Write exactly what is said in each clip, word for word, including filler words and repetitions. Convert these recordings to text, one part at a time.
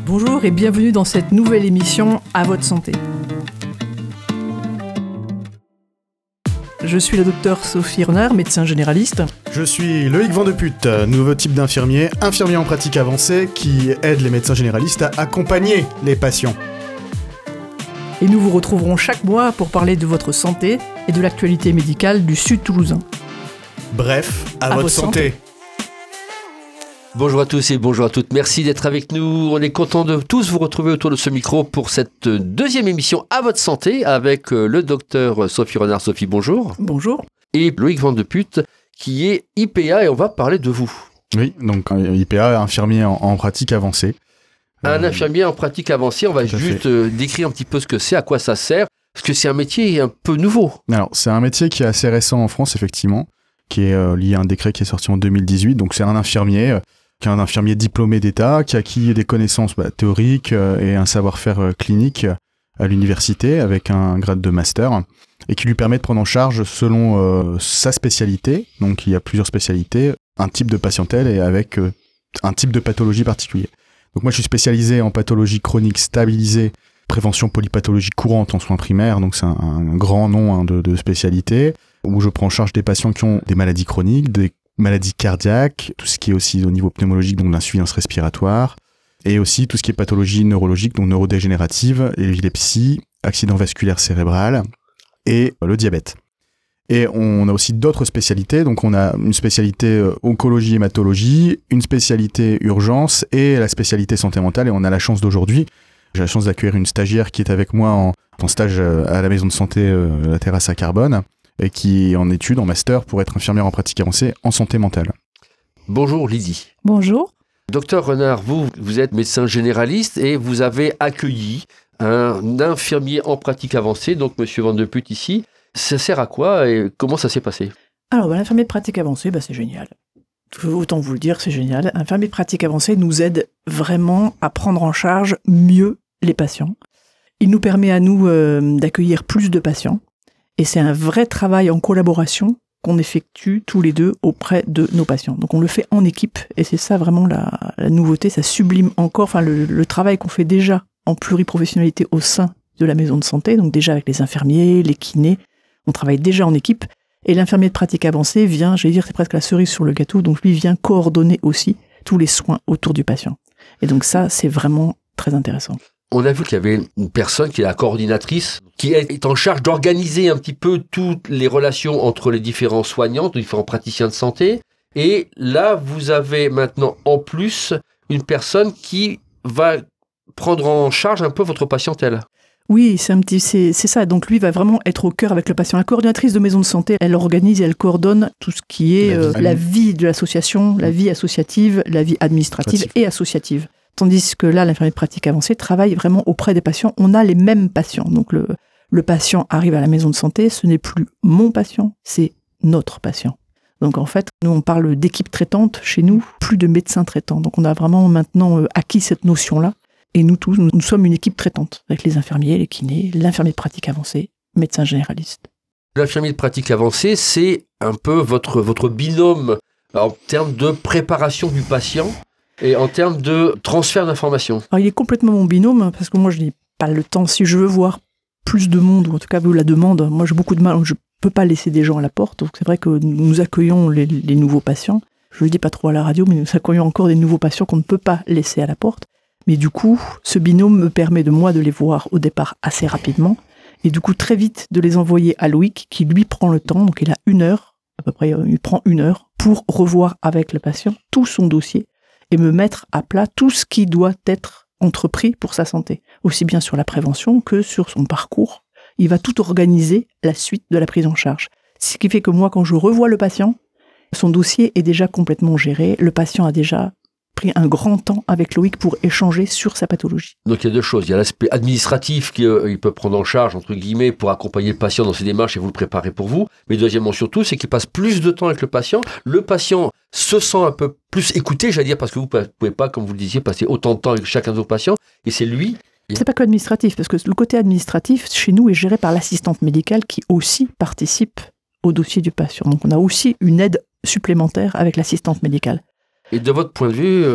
Bonjour et bienvenue dans cette nouvelle émission À votre santé. Je suis la docteure Sophie Renard, médecin généraliste. Je suis Loïc Vandeput, nouveau type d'infirmier, infirmier en pratique avancée qui aide les médecins généralistes à accompagner les patients. Et nous vous retrouverons chaque mois pour parler de votre santé et de l'actualité médicale du Sud toulousain. Bref, à, à votre, votre santé. santé. Bonjour à tous et bonjour à toutes, merci d'être avec nous. On est content de tous vous retrouver autour de ce micro pour cette deuxième émission À votre santé avec le docteur Sophie Renard. Sophie, bonjour. Bonjour. Et Loïc Vandeput qui est I P A et on va parler de vous. Oui, donc I P A, infirmier en, en pratique avancée. Un euh, infirmier en pratique avancée, on va juste euh, décrire un petit peu ce que c'est, à quoi ça sert, parce que c'est un métier un peu nouveau. Alors, c'est un métier qui est assez récent en France, effectivement, qui est euh, lié à un décret qui est sorti en deux mille dix-huit. Donc, c'est un infirmier, euh, qui est un infirmier diplômé d'État, qui a acquis des connaissances bah, théoriques euh, et un savoir-faire euh, clinique à l'université avec un grade de master, et qui lui permet de prendre en charge, selon euh, sa spécialité, donc il y a plusieurs spécialités, un type de patientèle et avec euh, un type de pathologie particulier. Donc moi je suis spécialisé en pathologie chronique stabilisée, prévention polypathologie courante en soins primaires, donc c'est un, un grand nom hein, de, de spécialité, où je prends en charge des patients qui ont des maladies chroniques, des maladies cardiaques, tout ce qui est aussi au niveau pneumologique, donc l'insuffisance respiratoire, et aussi tout ce qui est pathologie neurologique, donc neurodégénérative, l'épilepsie, accident vasculaire cérébral et le diabète. Et on a aussi d'autres spécialités, donc on a une spécialité oncologie hématologie, une spécialité urgence et la spécialité santé mentale, et on a la chance d'aujourd'hui, j'ai la chance d'accueillir une stagiaire qui est avec moi en, en stage à la maison de santé euh, La Terrasse à Carbone, et qui est en études, en master, pour être infirmière en pratique avancée en santé mentale. Bonjour Lydie. Bonjour. Docteur Renard, vous, vous êtes médecin généraliste et vous avez accueilli un infirmier en pratique avancée, donc Monsieur Vandeput ici. Ça sert à quoi et comment ça s'est passé ? Alors, bah, l'infirmier de pratique avancée, bah, c'est génial. Autant vous le dire, c'est génial. L'infirmier de pratique avancée nous aide vraiment à prendre en charge mieux les patients. Il nous permet à nous euh, d'accueillir plus de patients. Et c'est un vrai travail en collaboration qu'on effectue tous les deux auprès de nos patients. Donc on le fait en équipe, et c'est ça vraiment la, la nouveauté, ça sublime encore enfin, le, le travail qu'on fait déjà en pluriprofessionnalité au sein de la maison de santé, donc déjà avec les infirmiers, les kinés, on travaille déjà en équipe, et l'infirmier de pratique avancée vient, j'allais dire c'est presque la cerise sur le gâteau, donc lui vient coordonner aussi tous les soins autour du patient. Et donc ça, c'est vraiment très intéressant. On a vu qu'il y avait une personne qui est la coordinatrice, qui est en charge d'organiser un petit peu toutes les relations entre les différents soignants, les différents praticiens de santé. Et là, vous avez maintenant en plus une personne qui va prendre en charge un peu votre patientèle. Oui, c'est un petit, c'est, c'est ça. Donc lui va vraiment être au cœur avec le patient. La coordinatrice de maison de santé, elle organise et elle coordonne tout ce qui est la vie, euh, la vie de l'association, la vie associative, la vie administrative Pratique. et associative. Tandis que là, l'infirmier de pratique avancée travaille vraiment auprès des patients. On a les mêmes patients. Donc le, le patient arrive à la maison de santé, ce n'est plus mon patient, c'est notre patient. Donc en fait, nous on parle d'équipe traitante chez nous, plus de médecins traitants. Donc on a vraiment maintenant acquis cette notion-là. Et nous tous, nous, nous sommes une équipe traitante, avec les infirmiers, les kinés, l'infirmier de pratique avancée, médecin généraliste. L'infirmier de pratique avancée, c'est un peu votre, votre binôme en termes de préparation du patient et en termes de transfert d'informations. Alors il est complètement mon binôme, parce que moi je n'ai pas le temps. Si je veux voir plus de monde, ou en tout cas vous la demande, moi j'ai beaucoup de mal, je ne peux pas laisser des gens à la porte. Donc c'est vrai que nous accueillons les, les nouveaux patients. Je ne le dis pas trop à la radio, mais nous accueillons encore des nouveaux patients qu'on ne peut pas laisser à la porte. Mais du coup, ce binôme me permet de moi de les voir au départ assez rapidement, et du coup très vite de les envoyer à Loïc, qui lui prend le temps, donc il a une heure, à peu près il prend une heure, pour revoir avec le patient tout son dossier, et me mettre à plat tout ce qui doit être entrepris pour sa santé, aussi bien sur la prévention que sur son parcours. Il va tout organiser la suite de la prise en charge. Ce qui fait que moi, quand je revois le patient, son dossier est déjà complètement géré, le patient a déjà pris un grand temps avec Loïc pour échanger sur sa pathologie. Donc il y a deux choses, il y a l'aspect administratif qu'il euh, peut prendre en charge, entre guillemets, pour accompagner le patient dans ses démarches et vous le préparer pour vous, mais deuxièmement surtout, c'est qu'il passe plus de temps avec le patient, le patient se sent un peu plus écouté, j'allais dire, parce que vous ne pouvez pas, comme vous le disiez, passer autant de temps avec chacun de vos patients, et c'est lui... C'est pas que administratif, parce que le côté administratif, chez nous, est géré par l'assistante médicale qui aussi participe au dossier du patient. Donc on a aussi une aide supplémentaire avec l'assistante médicale. Et de votre point de vue...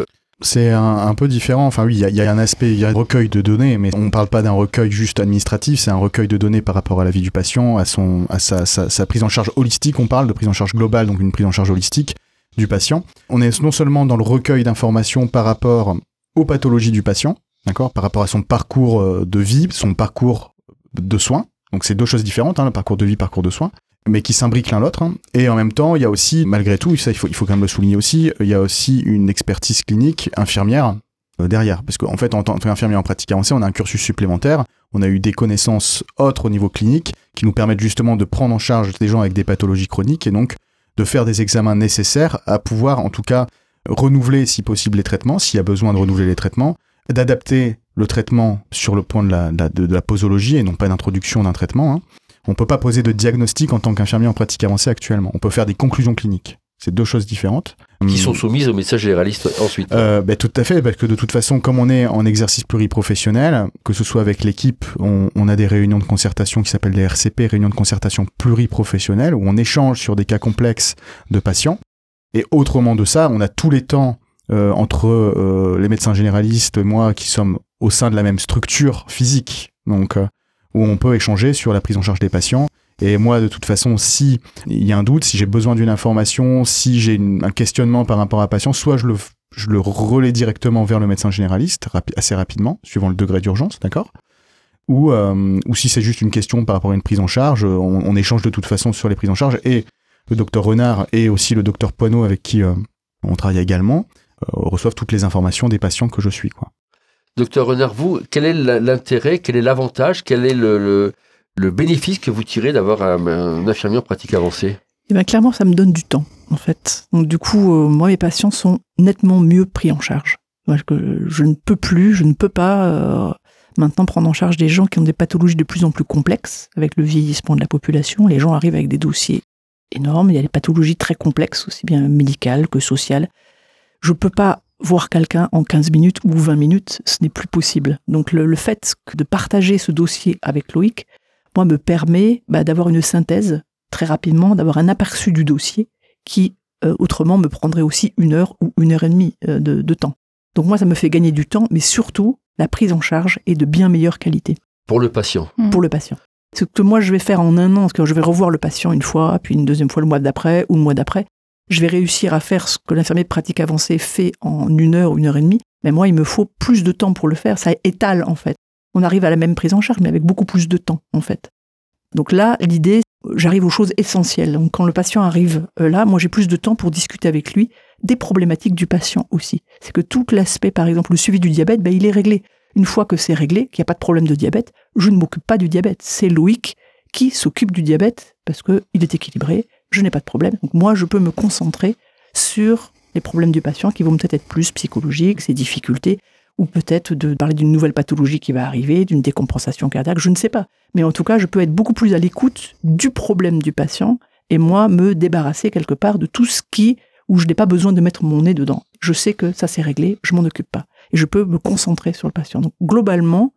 C'est un, un peu différent. Enfin oui, il y, y a un aspect, il y a un recueil de données, mais on ne parle pas d'un recueil juste administratif, c'est un recueil de données par rapport à la vie du patient, à, son, à sa, sa, sa prise en charge holistique. On parle de prise en charge globale, donc une prise en charge holistique du patient. On est non seulement dans le recueil d'informations par rapport aux pathologies du patient, d'accord, par rapport à son parcours de vie, son parcours de soins. Donc c'est deux choses différentes, hein, le parcours de vie, parcours de soins, mais qui s'imbriquent l'un l'autre. Hein. Et en même temps, il y a aussi, malgré tout, ça il faut, il faut quand même le souligner aussi, il y a aussi une expertise clinique infirmière euh, derrière. Parce qu'en fait, en tant qu'infirmière en pratique avancée, on a un cursus supplémentaire, on a eu des connaissances autres au niveau clinique qui nous permettent justement de prendre en charge des gens avec des pathologies chroniques et donc de faire des examens nécessaires à pouvoir, en tout cas, renouveler si possible les traitements, s'il y a besoin de renouveler les traitements, d'adapter le traitement sur le point de la, de la, de la posologie et non pas d'introduction d'un traitement, hein. On ne peut pas poser de diagnostic en tant qu'infirmier en pratique avancée actuellement. On peut faire des conclusions cliniques. C'est deux choses différentes. Qui sont soumises au médecin généraliste ensuite. Euh, bah, tout à fait, parce que de toute façon, comme on est en exercice pluriprofessionnel, que ce soit avec l'équipe, on, on a des réunions de concertation qui s'appellent des R C P, réunions de concertation pluriprofessionnelles, où on échange sur des cas complexes de patients. Et autrement de ça, on a tous les temps euh, entre euh, les médecins généralistes et moi qui sommes au sein de la même structure physique. Donc... Euh, où on peut échanger sur la prise en charge des patients. Et moi, de toute façon, si il y a un doute, si j'ai besoin d'une information, si j'ai une, un questionnement par rapport à un patient, soit je le, je le relais directement vers le médecin généraliste, rapi- assez rapidement, suivant le degré d'urgence, d'accord ? Ou, euh, ou si c'est juste une question par rapport à une prise en charge, on, on échange de toute façon sur les prises en charge. Et le docteur Renard et aussi le docteur Poineau, avec qui euh, on travaille également, euh, reçoivent toutes les informations des patients que je suis, quoi. Docteur Renard, vous, quel est l'intérêt, quel est l'avantage, quel est le, le, le bénéfice que vous tirez d'avoir un, un infirmier en pratique avancée ? Eh bien, clairement, ça me donne du temps, en fait. Donc, du coup, euh, moi, mes patients sont nettement mieux pris en charge. Moi, je, je ne peux plus, je ne peux pas euh, maintenant prendre en charge des gens qui ont des pathologies de plus en plus complexes, avec le vieillissement de la population. Les gens arrivent avec des dossiers énormes. Il y a des pathologies très complexes, aussi bien médicales que sociales. Je ne peux pas voir quelqu'un en quinze minutes ou vingt minutes, ce n'est plus possible. Donc le, le fait de partager ce dossier avec Loïc, moi, me permet bah, d'avoir une synthèse très rapidement, d'avoir un aperçu du dossier qui, euh, autrement, me prendrait aussi une heure ou une heure et demie euh, de, de temps. Donc moi, ça me fait gagner du temps, mais surtout, la prise en charge est de bien meilleure qualité. Pour le patient. Mmh. Pour le patient. Ce que moi, je vais faire en un an, parce que je vais revoir le patient une fois, puis une deuxième fois le mois d'après ou le mois d'après, je vais réussir à faire ce que l'infirmier de pratique avancée fait en une heure ou une heure et demie, mais moi, il me faut plus de temps pour le faire. Ça étale, en fait. On arrive à la même prise en charge, mais avec beaucoup plus de temps, en fait. Donc là, l'idée, j'arrive aux choses essentielles. Donc quand le patient arrive là, moi, j'ai plus de temps pour discuter avec lui des problématiques du patient aussi. C'est que tout l'aspect, par exemple, le suivi du diabète, ben, il est réglé. Une fois que c'est réglé, qu'il n'y a pas de problème de diabète, je ne m'occupe pas du diabète. C'est Loïc qui s'occupe du diabète parce qu'il est équilibré, je n'ai pas de problème. Donc moi, je peux me concentrer sur les problèmes du patient qui vont peut-être être plus psychologiques, ses difficultés, ou peut-être de parler d'une nouvelle pathologie qui va arriver, d'une décompensation cardiaque, je ne sais pas. Mais en tout cas, je peux être beaucoup plus à l'écoute du problème du patient et moi, me débarrasser quelque part de tout ce qui, où je n'ai pas besoin de mettre mon nez dedans. Je sais que ça c'est réglé, je m'en occupe pas. Et je peux me concentrer sur le patient. Donc globalement,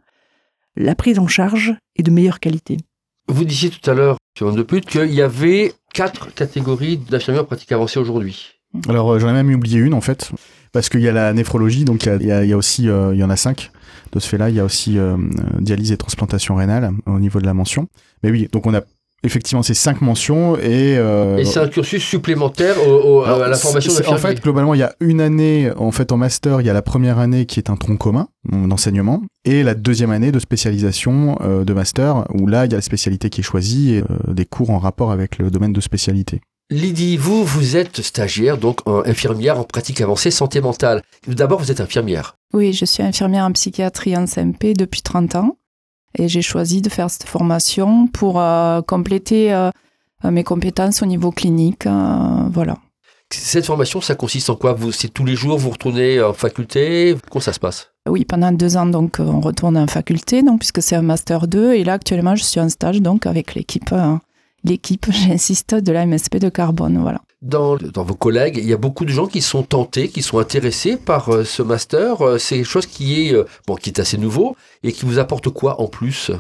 la prise en charge est de meilleure qualité. Vous disiez tout à l'heure, sur de pute, qu'il y avait quatre catégories d'infirmiers en pratique avancée aujourd'hui. Alors euh, j'en ai même oublié une en fait, parce qu'il y a la néphrologie, donc il y a, il y a aussi, euh, il y en a cinq de ce fait-là, il y a aussi euh, dialyse et transplantation rénale au niveau de la mention. Mais oui, donc on a effectivement ces cinq mentions et... Euh, et c'est un cursus supplémentaire au, au, alors, à la formation d'infirmier. En fait, globalement, il y a une année, en fait, en master, il y a la première année qui est un tronc commun d'enseignement et la deuxième année de spécialisation euh, de master, où là, il y a la spécialité qui est choisie et euh, des cours en rapport avec le domaine de spécialité. Lydie, vous, vous êtes stagiaire, donc euh, infirmière en pratique avancée santé mentale. D'abord, vous êtes infirmière. Oui, je suis infirmière en psychiatrie en C M P depuis trente ans. Et j'ai choisi de faire cette formation pour euh, compléter euh, mes compétences au niveau clinique. Euh, voilà. Cette formation, ça consiste en quoi? Vous, c'est tous les jours, vous retournez en faculté? Comment ça se passe? Oui, pendant deux ans, donc, on retourne en faculté, donc, puisque c'est un master deux. Et là, actuellement, je suis en stage donc, avec l'équipe, euh, l'équipe, j'insiste, de la M S P de Carbone. Voilà. Dans, dans vos collègues, il y a beaucoup de gens qui sont tentés, qui sont intéressés par euh, ce master. Euh, c'est quelque chose qui est, euh, bon, qui est assez nouveau et qui vous apporte quoi en plus?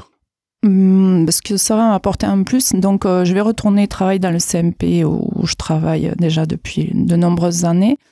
Hum, parce que ça va m'apporter un plus. Donc, euh, je vais retourner travailler dans le C M P où je travaille déjà depuis de nombreuses années.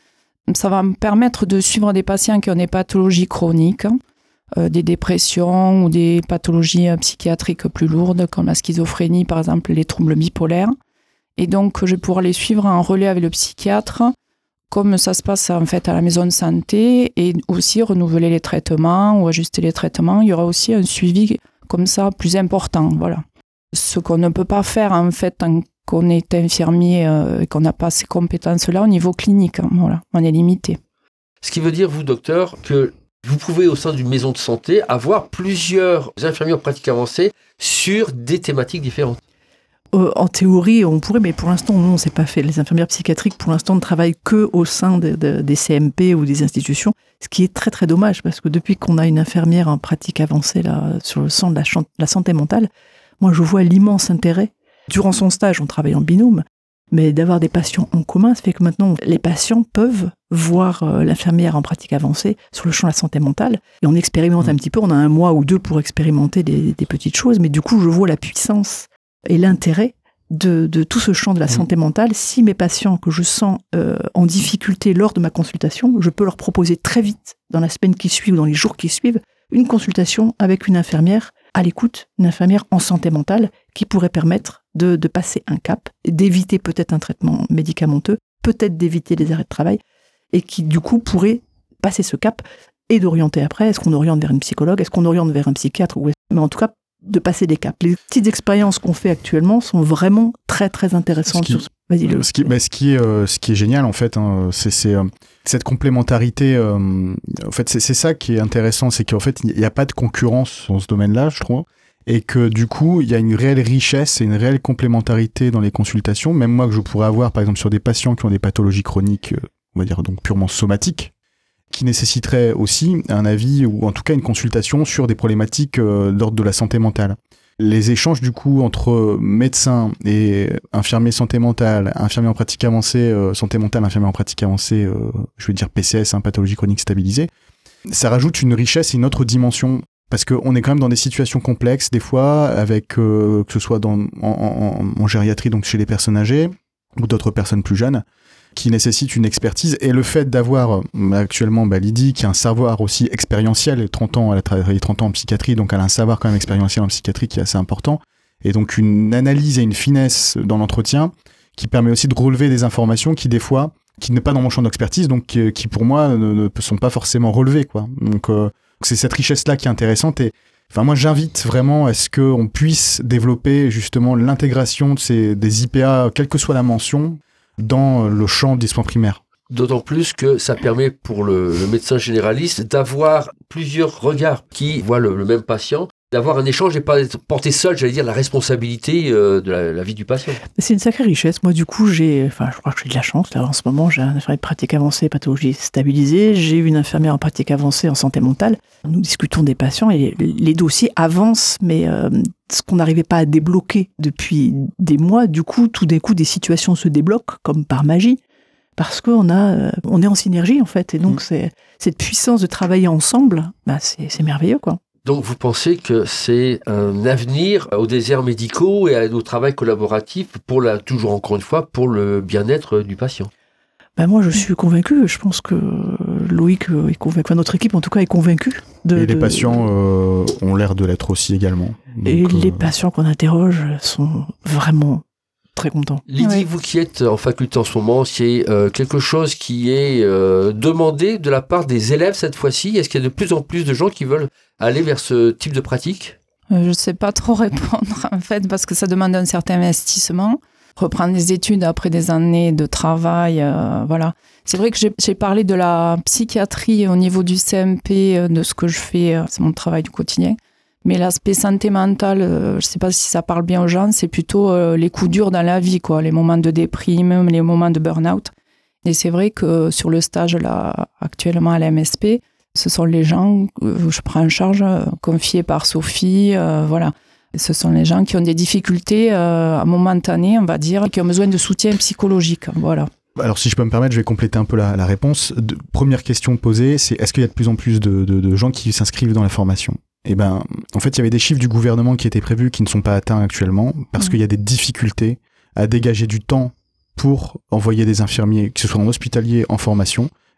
ça va me permettre de suivre des patients qui ont des pathologies chroniques, euh, des dépressions ou des pathologies euh, psychiatriques plus lourdes, comme la schizophrénie, par exemple, les troubles bipolaires. Et donc, je vais pouvoir les suivre en relais avec le psychiatre, comme ça se passe en fait à la maison de santé, et aussi renouveler les traitements ou ajuster les traitements. Il y aura aussi un suivi comme ça plus important, voilà. Ce qu'on ne peut pas faire en fait tant qu'on est infirmier euh, et qu'on n'a pas ces compétences-là au niveau clinique, hein, voilà, on est limité. Ce qui veut dire, vous, docteur, que vous pouvez, au sein d'une maison de santé, avoir plusieurs infirmiers en pratique avancée sur des thématiques différentes. Euh, en théorie, on pourrait, mais pour l'instant, non, c'est pas fait. Les infirmières psychiatriques, pour l'instant, ne travaillent que au sein de, de, des C M P ou des institutions, ce qui est très très dommage, parce que depuis qu'on a une infirmière en pratique avancée là, sur le centre de la, ch- la santé mentale, moi je vois l'immense intérêt. Durant son stage, on travaille en binôme, mais d'avoir des patients en commun, ça fait que maintenant, les patients peuvent voir euh, l'infirmière en pratique avancée sur le champ de la santé mentale, et on expérimente mmh. un petit peu, on a un mois ou deux pour expérimenter des, des petites choses, mais du coup, je vois la puissance et l'intérêt de, de tout ce champ de la santé mentale. Si mes patients que je sens euh, en difficulté lors de ma consultation, je peux leur proposer très vite, dans la semaine qui suit ou dans les jours qui suivent, une consultation avec une infirmière à l'écoute, une infirmière en santé mentale qui pourrait permettre de, de passer un cap, d'éviter peut-être un traitement médicamenteux, peut-être d'éviter les arrêts de travail, et qui du coup pourrait passer ce cap et d'orienter après. Est-ce qu'on oriente vers une psychologue? Est-ce qu'on oriente vers un psychiatre? ou Mais en tout cas, de passer des caps. Les petites expériences qu'on fait actuellement sont vraiment très très intéressantes. Ce qui, sur ce... Vas-y, le... ce, qui, bah, ce, qui est, euh, ce qui est génial en fait, hein, c'est, c'est euh, cette complémentarité. Euh, en fait, c'est, c'est ça qui est intéressant, c'est qu'en fait, il n'y a pas de concurrence dans ce domaine-là, je trouve, et que du coup, il y a une réelle richesse et une réelle complémentarité dans les consultations. Même moi, que je pourrais avoir, par exemple, sur des patients qui ont des pathologies chroniques, euh, on va dire donc purement somatiques, qui nécessiterait aussi un avis ou en tout cas une consultation sur des problématiques euh, d'ordre de la santé mentale. Les échanges du coup entre médecins et infirmiers santé mentale, infirmiers en pratique avancée, euh, santé mentale, infirmiers en pratique avancée, euh, je veux dire P C S, hein, pathologie chronique stabilisée, ça rajoute une richesse et une autre dimension. Parce qu'on est quand même dans des situations complexes, des fois, avec euh, que ce soit dans, en, en, en gériatrie, donc chez les personnes âgées, ou d'autres personnes plus jeunes, qui nécessite une expertise, et le fait d'avoir actuellement bah, Lydie qui a un savoir aussi expérientiel, trente ans, elle a travaillé trente ans en psychiatrie, donc elle a un savoir quand même expérientiel en psychiatrie qui est assez important, et donc une analyse et une finesse dans l'entretien qui permet aussi de relever des informations qui des fois, qui n'est pas dans mon champ d'expertise, donc qui, qui pour moi ne, ne sont pas forcément relevées, quoi. Donc euh, c'est cette richesse-là qui est intéressante, et enfin moi j'invite vraiment à ce qu'on puisse développer justement l'intégration de ces, des I P A, quelle que soit la mention, dans le champ des soins primaires. D'autant plus que ça permet pour le, le médecin généraliste d'avoir plusieurs regards qui voient le, le même patient, d'avoir un échange et pas être porté seul, j'allais dire, la responsabilité euh, de la, la vie du patient. C'est une sacrée richesse. Moi, du coup, j'ai, enfin, je crois que j'ai de la chance. Là, en ce moment, j'ai un infirmier de pratique avancée, pathologie stabilisée. J'ai une infirmière en pratique avancée en santé mentale. Nous discutons des patients et les, les dossiers avancent, mais euh, ce qu'on n'arrivait pas à débloquer depuis des mois, du coup, tout d'un coup, des situations se débloquent, comme par magie, parce qu'on a, euh, on est en synergie, en fait. Et donc, mmh. c'est, cette puissance de travailler ensemble, bah, c'est, c'est merveilleux, quoi. Donc, vous pensez que c'est un avenir aux déserts médicaux et au travail collaboratif pour la, toujours encore une fois, pour le bien-être du patient? Ben moi, je suis convaincu. Je pense que Loïc est convaincu. Enfin, notre équipe, en tout cas, est convaincue. De, et les de... patients euh, ont l'air de l'être aussi également. Donc, et les euh... patients qu'on interroge sont vraiment très contents. Lydie, ouais. Vous qui êtes en faculté en ce moment, c'est euh, quelque chose qui est euh, demandé de la part des élèves cette fois-ci. Est-ce qu'il y a de plus en plus de gens qui veulent aller vers ce type de pratique? euh, Je ne sais pas trop répondre, en fait, parce que ça demande un certain investissement. Reprendre des études après des années de travail, euh, voilà. C'est vrai que j'ai, j'ai parlé de la psychiatrie au niveau du C M P, euh, de ce que je fais, euh, c'est mon travail du quotidien. Mais l'aspect santé mentale, euh, je ne sais pas si ça parle bien aux gens, c'est plutôt euh, les coups durs dans la vie, quoi, les moments de déprime, les moments de burn-out. Et c'est vrai que sur le stage, là, actuellement à la M S P, ce sont les gens que je prends en charge, euh, confiés par Sophie, euh, voilà. Ce sont les gens qui ont des difficultés euh, momentanées, on va dire, qui ont besoin de soutien psychologique. Voilà. Alors, si je peux me permettre, je vais compléter un peu la, la réponse. De, première question posée, c'est est-ce qu'il y a de plus en plus de, de, de gens qui s'inscrivent dans la formation? Eh ben, en fait, il y avait des chiffres du gouvernement qui étaient prévus qui ne sont pas atteints actuellement parce mmh. qu'il y a des difficultés à dégager du temps pour envoyer des infirmiers, que ce soit en hospitalier, en formation.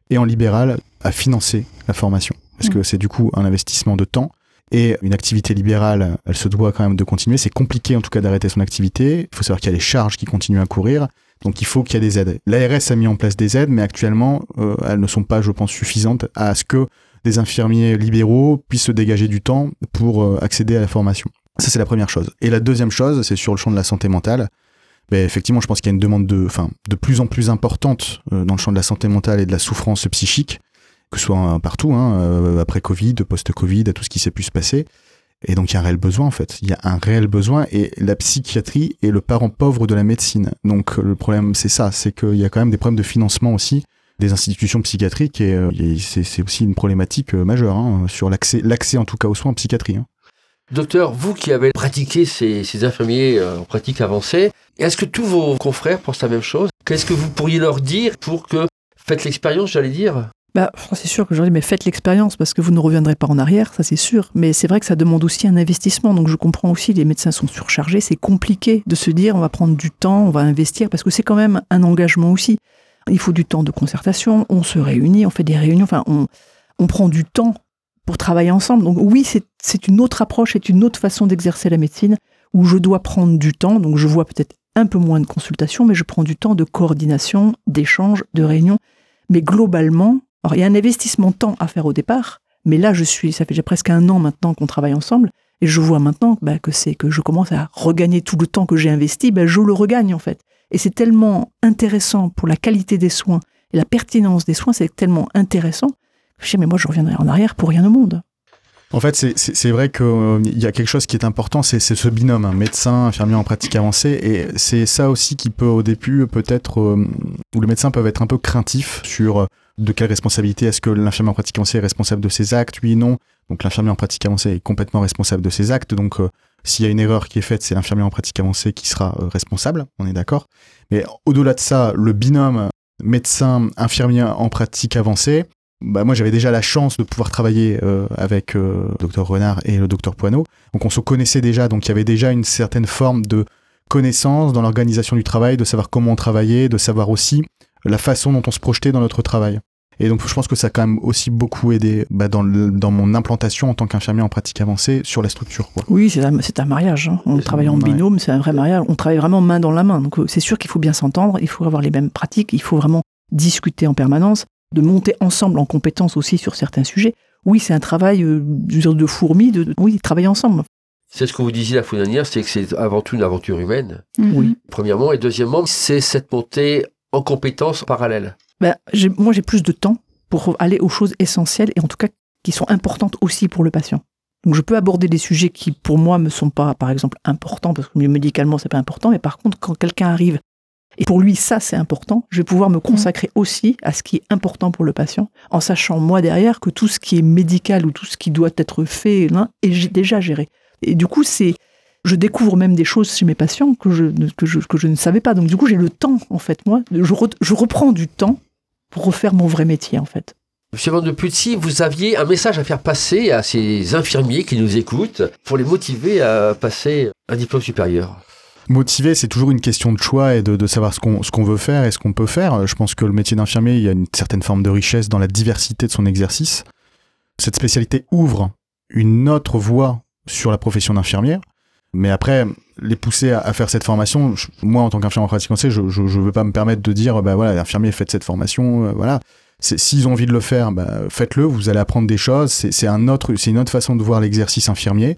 et en libéral à financer la formation. Parce mmh. que c'est du coup un investissement de temps. Et une activité libérale, elle se doit quand même de continuer. C'est compliqué en tout cas d'arrêter son activité. Il faut savoir qu'il y a des charges qui continuent à courir. Donc il faut qu'il y ait des aides. L'A R S a mis en place des aides, mais actuellement, euh, elles ne sont pas, je pense, suffisantes à ce que des infirmiers libéraux puissent se dégager du temps pour euh, accéder à la formation. Ça, c'est la première chose. Et la deuxième chose, c'est sur le champ de la santé mentale. Ben, effectivement, je pense qu'il y a une demande de, enfin, de plus en plus importante euh, dans le champ de la santé mentale et de la souffrance psychique, que ce soit partout, hein, euh, après Covid, post-Covid, à tout ce qui s'est pu se passer. Et donc, il y a un réel besoin, en fait. Il y a un réel besoin, et la psychiatrie est le parent pauvre de la médecine. Donc, le problème, c'est ça, c'est qu'il y a quand même des problèmes de financement aussi des institutions psychiatriques, et, euh, et c'est, c'est aussi une problématique euh, majeure, hein, sur l'accès, l'accès en tout cas aux soins en psychiatrie. Hein. Docteur, vous qui avez pratiqué ces, ces infirmiers euh, en pratique avancée, est-ce que tous vos confrères pensent la même chose ? Qu'est-ce que vous pourriez leur dire pour que, faites l'expérience, j'allais dire ? Bah, c'est sûr que je dis, mais faites l'expérience parce que vous ne reviendrez pas en arrière, ça c'est sûr. Mais c'est vrai que ça demande aussi un investissement. Donc je comprends aussi, les médecins sont surchargés. C'est compliqué de se dire, on va prendre du temps, on va investir, parce que c'est quand même un engagement aussi. Il faut du temps de concertation, on se réunit, on fait des réunions, enfin, on, on prend du temps pour travailler ensemble. Donc oui, c'est, c'est une autre approche, c'est une autre façon d'exercer la médecine, où je dois prendre du temps. Donc je vois peut-être un peu moins de consultations, mais je prends du temps de coordination, d'échange, de réunion. Mais globalement, alors, il y a un investissement de temps à faire au départ, mais là, je suis, ça fait déjà presque un an maintenant qu'on travaille ensemble, et je vois maintenant bah, que c'est que je commence à regagner tout le temps que j'ai investi, bah, je le regagne en fait. Et c'est tellement intéressant pour la qualité des soins et la pertinence des soins, c'est tellement intéressant. Je dis, mais moi, je reviendrai en arrière pour rien au monde. En fait, c'est, c'est, c'est vrai qu'il euh, y a quelque chose qui est important, c'est, c'est ce binôme, hein, médecin, infirmier en pratique avancée, et c'est ça aussi qui peut, au début, peut-être, euh, où les médecins peuvent être un peu craintifs sur euh, de quelle responsabilité, est-ce que l'infirmier en pratique avancée est responsable de ses actes, oui, non. Donc l'infirmier en pratique avancée est complètement responsable de ses actes, donc euh, s'il y a une erreur qui est faite, c'est l'infirmier en pratique avancée qui sera euh, responsable, on est d'accord. Mais au-delà de ça, le binôme médecin-infirmier en pratique avancée, bah moi j'avais déjà la chance de pouvoir travailler euh, avec euh, le docteur Renard et le docteur Poineau, donc on se connaissait déjà, donc il y avait déjà une certaine forme de connaissance dans l'organisation du travail, de savoir comment on travaillait, de savoir aussi la façon dont on se projetait dans notre travail. Et donc je pense que ça a quand même aussi beaucoup aidé bah, dans, le, dans mon implantation en tant qu'infirmier en pratique avancée sur la structure, quoi. Oui, c'est un, c'est un mariage, hein. On travaille en binôme, ouais. C'est un vrai mariage, on travaille vraiment main dans la main, donc c'est sûr qu'il faut bien s'entendre, il faut avoir les mêmes pratiques, il faut vraiment discuter en permanence, de monter ensemble en compétences aussi sur certains sujets. Oui, c'est un travail euh, de fourmi, de, de oui, travailler ensemble. C'est ce que vous disiez la fois dernière, c'est que c'est avant tout une aventure humaine. Mmh. Oui. Premièrement, et deuxièmement, c'est cette montée en compétences parallèles. Ben, j'ai, moi, j'ai plus de temps pour aller aux choses essentielles et en tout cas qui sont importantes aussi pour le patient. Donc, je peux aborder des sujets qui, pour moi, me sont pas, par exemple, importants parce que médicalement, c'est pas important. Mais par contre, quand quelqu'un arrive et pour lui, ça, c'est important, je vais pouvoir me consacrer mmh. aussi à ce qui est important pour le patient, en sachant, moi, derrière, que tout ce qui est médical ou tout ce qui doit être fait là, est déjà géré. Et du coup, c'est, je découvre même des choses chez mes patients que je, que je, que je ne savais pas. Donc, du coup, j'ai le temps, en fait, moi, je, re, je reprends du temps pour refaire mon vrai métier, en fait. Monsieur Van de Putzy, vous aviez un message à faire passer à ces infirmiers qui nous écoutent pour les motiver à passer un diplôme supérieur. Motiver, c'est toujours une question de choix et de, de savoir ce qu'on, ce qu'on veut faire et ce qu'on peut faire. Je pense que le métier d'infirmier, il y a une certaine forme de richesse dans la diversité de son exercice. Cette spécialité ouvre une autre voie sur la profession d'infirmière. Mais après, les pousser à, à faire cette formation, je, moi, en tant qu'infirmier en pratique avancée, je ne veux pas me permettre de dire, bah voilà, l'infirmier, faites cette formation, euh, voilà. C'est, s'ils ont envie de le faire, bah, faites-le, vous allez apprendre des choses. C'est, c'est, un autre, c'est une autre façon de voir l'exercice infirmier.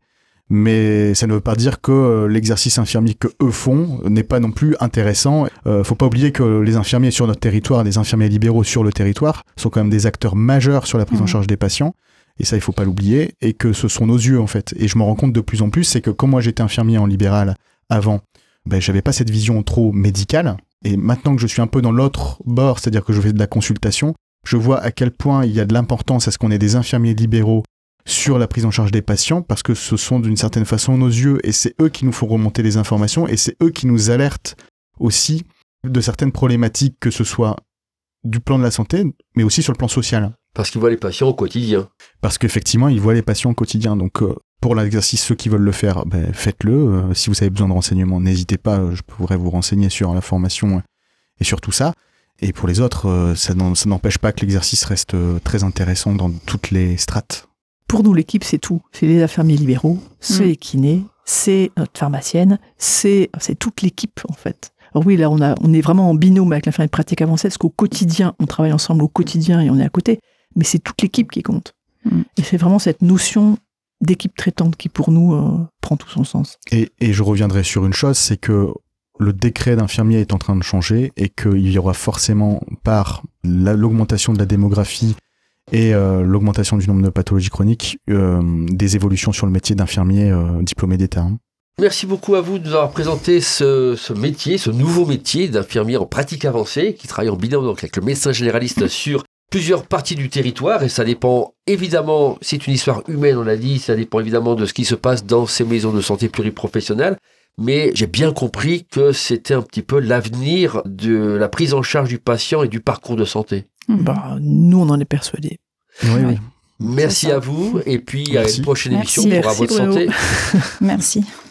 Mais ça ne veut pas dire que l'exercice infirmier que eux font n'est pas non plus intéressant. Euh, faut pas oublier que les infirmiers sur notre territoire, les infirmiers libéraux sur le territoire, sont quand même des acteurs majeurs sur la prise mmh. en charge des patients. Et ça, il faut pas l'oublier. Et que ce sont nos yeux, en fait. Et je me rends compte de plus en plus, c'est que comme moi j'étais infirmier en libéral avant, ben, j'avais pas cette vision trop médicale. Et maintenant que je suis un peu dans l'autre bord, c'est-à-dire que je fais de la consultation, je vois à quel point il y a de l'importance à ce qu'on ait des infirmiers libéraux sur la prise en charge des patients, parce que ce sont d'une certaine façon nos yeux, et c'est eux qui nous font remonter les informations, et c'est eux qui nous alertent aussi de certaines problématiques, que ce soit du plan de la santé, mais aussi sur le plan social. Parce qu'ils voient les patients au quotidien. Parce qu'effectivement, ils voient les patients au quotidien. Donc, euh, pour l'exercice, ceux qui veulent le faire, ben, faites-le. Euh, si vous avez besoin de renseignements, n'hésitez pas, je pourrais vous renseigner sur la formation et sur tout ça. Et pour les autres, euh, ça, n'en, ça n'empêche pas que l'exercice reste euh, très intéressant dans toutes les strates. Pour nous, l'équipe, c'est tout. C'est les infirmiers libéraux, c'est Mm. les kinés, c'est notre pharmacienne, c'est, c'est toute l'équipe, en fait. Alors oui, là, on, a, on est vraiment en binôme avec l'infirmier de pratique avancée, parce qu'au quotidien, on travaille ensemble au quotidien et on est à côté, mais c'est toute l'équipe qui compte. Mm. Et c'est vraiment cette notion d'équipe traitante qui, pour nous, euh, prend tout son sens. Et, et je reviendrai sur une chose, c'est que le décret d'infirmier est en train de changer et qu'il y aura forcément, par la, l'augmentation de la démographie et euh, l'augmentation du nombre de pathologies chroniques, euh, des évolutions sur le métier d'infirmier euh, diplômé d'État. Merci beaucoup à vous de nous avoir présenté ce, ce métier, ce nouveau métier d'infirmier en pratique avancée qui travaille en binôme donc avec le médecin généraliste sur plusieurs parties du territoire, et ça dépend évidemment, c'est une histoire humaine, on l'a dit, ça dépend évidemment de ce qui se passe dans ces maisons de santé pluriprofessionnelles, mais j'ai bien compris que c'était un petit peu l'avenir de la prise en charge du patient et du parcours de santé. Mhm. Bah, nous, on en est persuadés. Oui, Ouais. oui. Merci ça. à vous, et puis à Merci. une prochaine Merci. émission pour À Merci, votre Bruno. santé. Merci.